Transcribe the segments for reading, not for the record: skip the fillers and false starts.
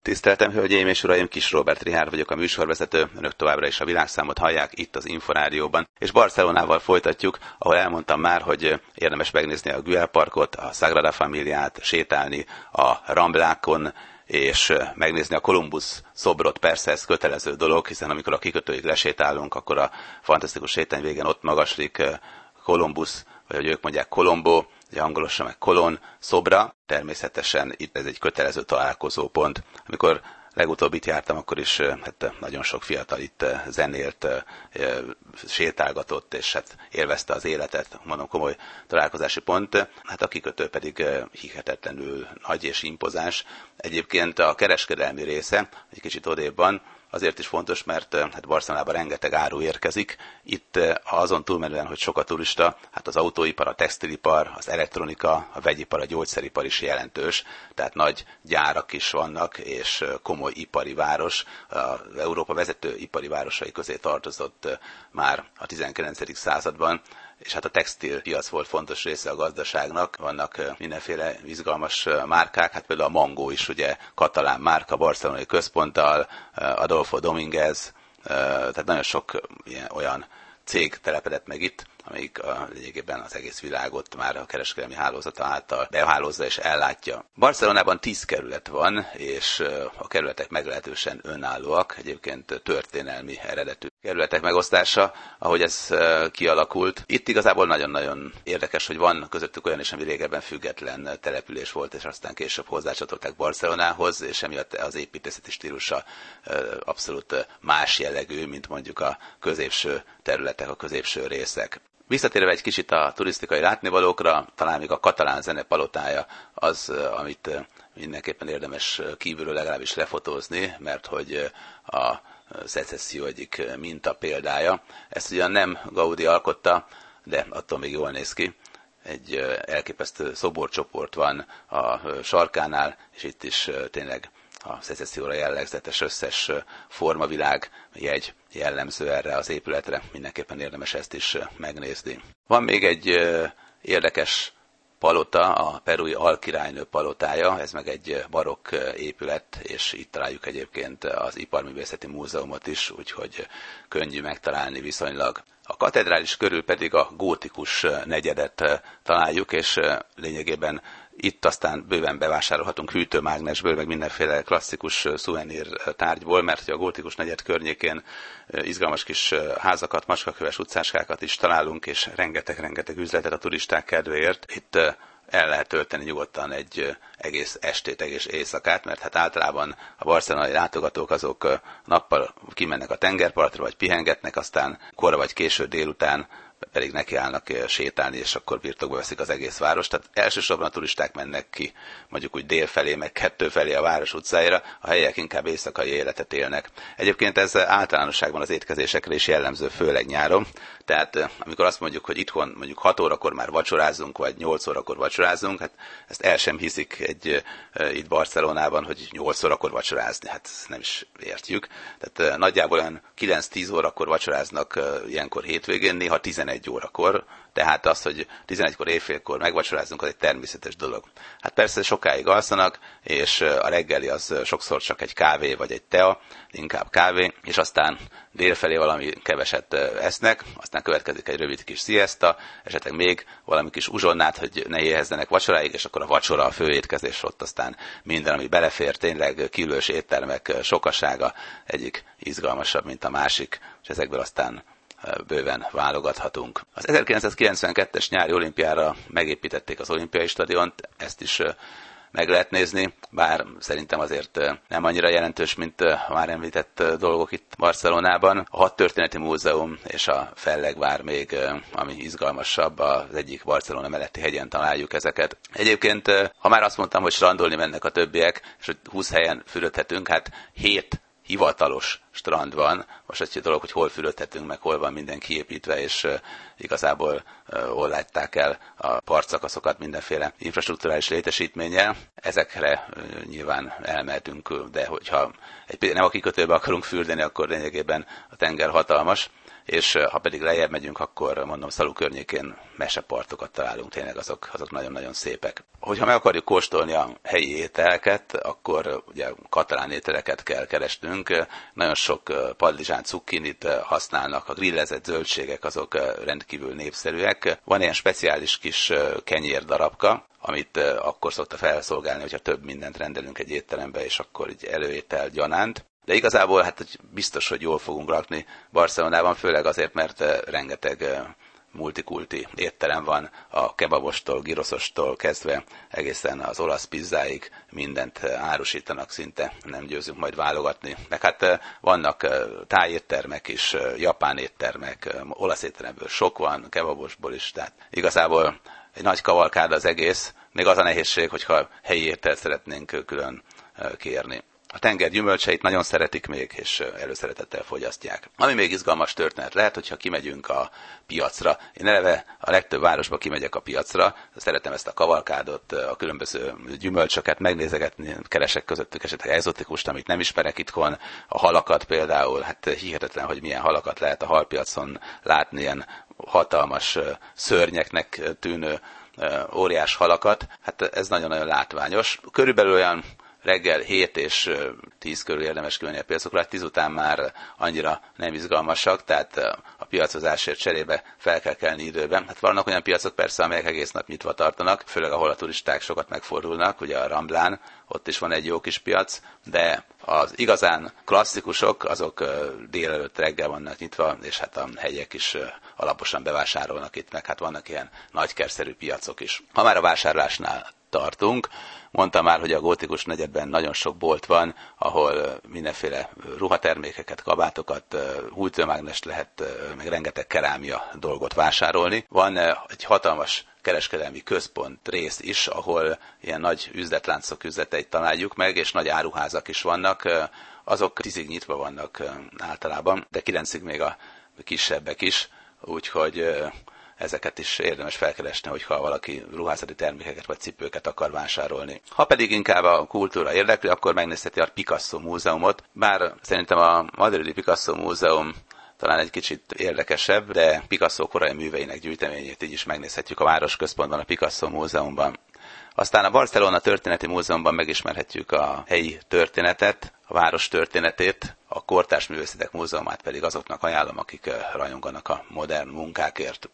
Tiszteltem, hölgyeim és uraim, Kis Róbert Richárd vagyok, a műsorvezető, önök továbbra is a világszámot hallják itt az Inforádióban, és Barcelonával folytatjuk, ahol elmondtam már, hogy érdemes megnézni a Güell parkot, a Sagrada Familiát, sétálni a Ramblákon, és megnézni a Kolumbusz szobrot. Persze ez kötelező dolog, hiszen amikor a kikötőig lesétálunk, akkor a fantasztikus sétány végén ott magaslik Kolumbusz, vagy hogy ők mondják Colombo, ugye angolosan meg Colón szobra. Természetesen itt ez egy kötelező találkozópont. Amikor legutóbb itt jártam, akkor is nagyon sok fiatal itt zenélt, sétálgatott, és hát élvezte az életet, mondom, komoly találkozási pont. Hát a kikötő pedig hihetetlenül nagy és impozáns. Egyébként a kereskedelmi része egy kicsit odébb van, azért is fontos, mert hát Barcelonában rengeteg áru érkezik. Itt azon túlmenően, hogy sok a turista, hát az autóipar, a textilipar, az elektronika, a vegyipar, a gyógyszeripar is jelentős. Tehát nagy gyárak is vannak, és komoly ipari város. Az Európa vezető ipari városai közé tartozott már a 19. században. És hát a textilpiac volt fontos része a gazdaságnak. Vannak mindenféle izgalmas márkák, hát például a Mango is ugye katalán márka, barcelonai központtal, Adolfo Dominguez, tehát nagyon sok olyan cég telepedett meg itt, amelyik lényegében az egész világot már a kereskedelmi hálózata által behálózza és ellátja. Barcelonában 10 kerület van, és a kerületek meglehetősen önállóak, egyébként történelmi eredetű kerületek megosztása, ahogy ez kialakult. Itt igazából nagyon-nagyon érdekes, hogy van közöttük olyan is, ami régebben független település volt, és aztán később hozzácsatolták Barcelonához, és emiatt az építészeti stílusa abszolút más jellegű, mint mondjuk a középső területek, a középső részek. Visszatérve egy kicsit a turisztikai látnivalókra, talán még a katalán zene palotája az, amit mindenképpen érdemes kívülről legalábbis lefotózni, mert hogy a szecesszió egyik minta példája. Ezt ugyan nem Gaudí alkotta, de attól még jól néz ki. Egy elképesztő szoborcsoport van a sarkánál, és itt is tényleg a szecesszióra jellegzetes összes formavilág jegy jellemző erre az épületre. Mindenképpen érdemes ezt is megnézni. Van még egy érdekes palota, a perui alkirálynő palotája, ez meg egy barokk épület, és itt találjuk egyébként az Iparművészeti Múzeumot is, úgyhogy könnyű megtalálni viszonylag. A katedrális körül pedig a gótikus negyedet találjuk, és lényegében itt aztán bőven bevásárolhatunk hűtőmágnesből, meg mindenféle klasszikus szuvenír tárgyból, mert a gótikus negyed környékén izgalmas kis házakat, macskaköves utcáskákat is találunk, és rengeteg üzletet a turisták kedvéért. Itt el lehet tölteni nyugodtan egy egész estét, egész éjszakát, mert hát általában a barcelonai látogatók azok nappal kimennek a tengerpartra, vagy pihengetnek, aztán kora vagy késő délután pedig nekiállnak sétálni, és akkor birtokba veszik az egész várost. Tehát elsősorban a turisták mennek ki, mondjuk úgy dél felé, meg 2 felé a város utcáira, a helyiek inkább éjszakai életet élnek. Egyébként ez általánosságban az étkezésekre is jellemző, főleg nyáron. Tehát amikor azt mondjuk, hogy itthon mondjuk 6 órakor már vacsorázunk, vagy 8 órakor vacsorázunk, hát ezt el sem hiszik itt Barcelonában, hogy 8 órakor vacsorázni, hát nem is értjük. Tehát nagyjából olyan 9-10 órakor vacsoráznak ilyenkor hétvégén, néha 11 órakor, tehát az, hogy 11-kor éjfélkor megvacsorázunk, az egy természetes dolog. Hát persze sokáig alszanak, és a reggeli az sokszor csak egy kávé vagy egy tea, inkább kávé, és aztán délfelé valami keveset esznek, aztán következik egy rövid kis siesta, esetleg még valami kis uzsonnát, hogy ne éhezzenek vacsoráig, és akkor a vacsora, a főétkezés, ott aztán minden, ami belefér, tényleg kívülös éttermek sokasága, egyik izgalmasabb, mint a másik, és ezekből aztán bőven válogathatunk. Az 1992-es nyári olimpiára megépítették az olimpiai stadiont, ezt is meg lehet nézni, bár szerintem azért nem annyira jelentős, mint a már említett dolgok itt Barcelonában. A Hadtörténeti Múzeum és a Fellegvár még, ami izgalmasabb, az egyik Barcelona melletti hegyen találjuk ezeket. Egyébként, ha már azt mondtam, hogy strandolni mennek a többiek, és hogy 20 helyen fürödhetünk, hát 7 hivatalos strand van. Most egy dolog, hogy hol fürödhetünk, meg hol van minden kiépítve, és igazából hol látták el a partszakaszokat mindenféle infrastrukturális létesítménnyel. Ezekre nyilván elmehetünk, de hogyha nem a kikötőbe akarunk fürdeni, akkor lényegében a tenger hatalmas, és ha pedig lejjebb megyünk, akkor mondom, Szalu környékén mesepartokat találunk, tényleg azok nagyon-nagyon szépek. Hogyha meg akarjuk kóstolni a helyi ételeket, akkor ugye katalán ételeket kell keresnünk. Nagyon sok padlizsán, cukkinit használnak, a grillezett zöldségek azok rendkívül népszerűek. Van ilyen speciális kis kenyérdarabka, amit akkor szokta felszolgálni, hogyha több mindent rendelünk egy étterembe, és akkor így előétel gyanánt. De igazából hát biztos, hogy jól fogunk lakni Barcelonában, főleg azért, mert rengeteg multikulti étterem van, a kebabostól, giroszostól kezdve egészen az olasz pizzáig mindent árusítanak, szinte nem győzünk majd válogatni. Meg hát vannak tájéttermek is, japán éttermek, olasz étteremből sok van, kebabosból is, tehát igazából egy nagy kavalkád az egész, még az a nehézség, hogyha helyi ételt szeretnénk külön kérni. A tenger gyümölcseit nagyon szeretik még, és előszeretettel fogyasztják. Ami még izgalmas történet lehet, hogyha kimegyünk a piacra. Én eleve a legtöbb városba kimegyek a piacra, szeretem ezt a kavalkádot, a különböző gyümölcsöket megnézegetni, keresek közöttük esetleg egzotikust, amit nem ismerek itthon, a halakat például, hát hihetetlen, hogy milyen halakat lehet a halpiacon látni, ilyen hatalmas szörnyeknek tűnő óriás halakat, hát ez nagyon-nagyon látványos. Körülbelül olyan reggel 7 és 10 körül érdemes kimenni a piacokra, 10 után már annyira nem izgalmasak, tehát a piacozásért cserébe fel kell kelni időben. Hát vannak olyan piacok persze, amelyek egész nap nyitva tartanak, főleg ahol a turisták sokat megfordulnak, ugye a Ramblán, ott is van egy jó kis piac, de az igazán klasszikusok, azok délelőtt reggel vannak nyitva, és hát a helyiek is alaposan bevásárolnak itt, meg hát vannak ilyen nagykerszerű piacok is. Ha már a vásárlásnál tartunk, mondtam már, hogy a gótikus negyedben nagyon sok bolt van, ahol mindenféle ruhatermékeket, kabátokat, hújtőmágnest lehet, meg rengeteg kerámia dolgot vásárolni. Van egy hatalmas kereskedelmi központ rész is, ahol ilyen nagy üzletláncok üzleteit találjuk meg, és nagy áruházak is vannak. Azok 10-ig nyitva vannak általában, de 9-ig még a kisebbek is, úgyhogy ezeket is érdemes felkeresni, hogyha valaki ruházati termékeket vagy cipőket akar vásárolni. Ha pedig inkább a kultúra érdekli, akkor megnézheti a Picasso múzeumot, bár szerintem a madridi Picasso múzeum talán egy kicsit érdekesebb, de Picasso korai műveinek gyűjteményét így is megnézhetjük a városközpontban, a Picasso múzeumban. Aztán a Barcelona Történeti Múzeumban megismerhetjük a helyi történetet, a város történetét, a Kortárs Művészetek Múzeumát pedig azoknak ajánlom, akik rajonganak a modern munkákért.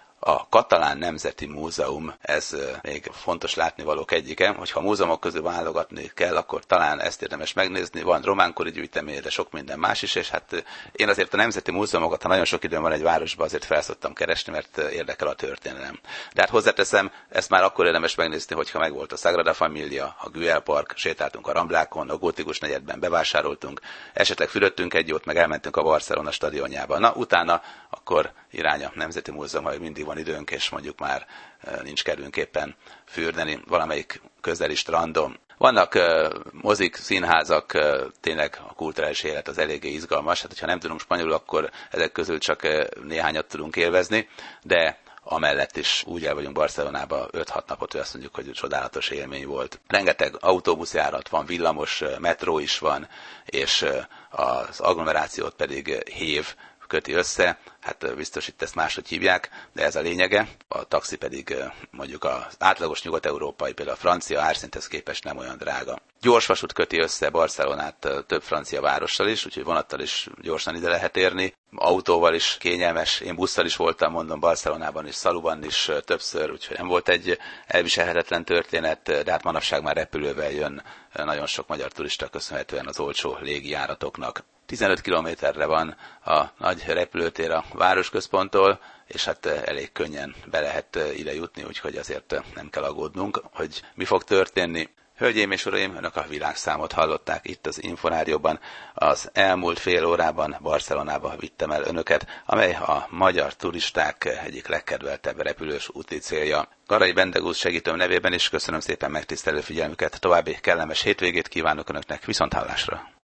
A Katalán Nemzeti Múzeum, ez még fontos látnivalók egyike, hogyha a múzeumok közül válogatni kell, akkor talán ezt érdemes megnézni. Van románkori gyűjtemény, de sok minden más is, és hát én azért a nemzeti múzeumokat, ha nagyon sok időm van egy városban, azért felszoktam keresni, mert érdekel a történelem. De hát hozzáteszem, ezt már akkor érdemes megnézni, hogyha megvolt a Sagrada Familia, a Güell Park, sétáltunk a Ramblákon, a gótikus negyedben bevásároltunk, esetleg fürödtünk egy jót, meg elmentünk a Barcelona stadionjába. Na, utána akkor irány a Nemzeti Múzeum, ha mindig van időnk, és mondjuk már nincs kedvünk éppen fürdeni valamelyik közeli strandon. Vannak mozik, színházak, tényleg a kulturális élet az eléggé izgalmas, hát hogyha nem tudunk spanyolul, akkor ezek közül csak néhányat tudunk élvezni, de amellett is úgy el vagyunk Barcelonában 5-6 napot, hogy azt mondjuk, hogy csodálatos élmény volt. Rengeteg autóbuszjárat van, villamos, metró is van, és az agglomerációt pedig hév köti össze, hát biztos itt ezt máshogy hívják, de ez a lényege. A taxi pedig mondjuk az átlagos nyugat-európai, például a francia árszinthez képest nem olyan drága. Gyorsvasút köti össze Barcelonát több francia várossal is, úgyhogy vonattal is gyorsan ide lehet érni. Autóval is kényelmes, én busszal is voltam, mondom, Barcelonában és Szaluban is többször, úgyhogy nem volt egy elviselhetetlen történet, de hát manapság már repülővel jön nagyon sok magyar turista köszönhetően az olcsó légijáratoknak. 15 kilométerre van a nagy repülőtér a városközponttól, és hát elég könnyen be lehet ide jutni, úgyhogy azért nem kell aggódnunk, hogy mi fog történni. Hölgyeim és uraim, önök a világszámot hallották itt az Inforádióban. Az elmúlt fél órában Barcelonába vittem el önöket, amely a magyar turisták egyik legkedveltebb repülős úti célja. Garai Bendegúz segítőm nevében is köszönöm szépen megtisztelő figyelmüket, további kellemes hétvégét kívánok önöknek, viszonthallásra!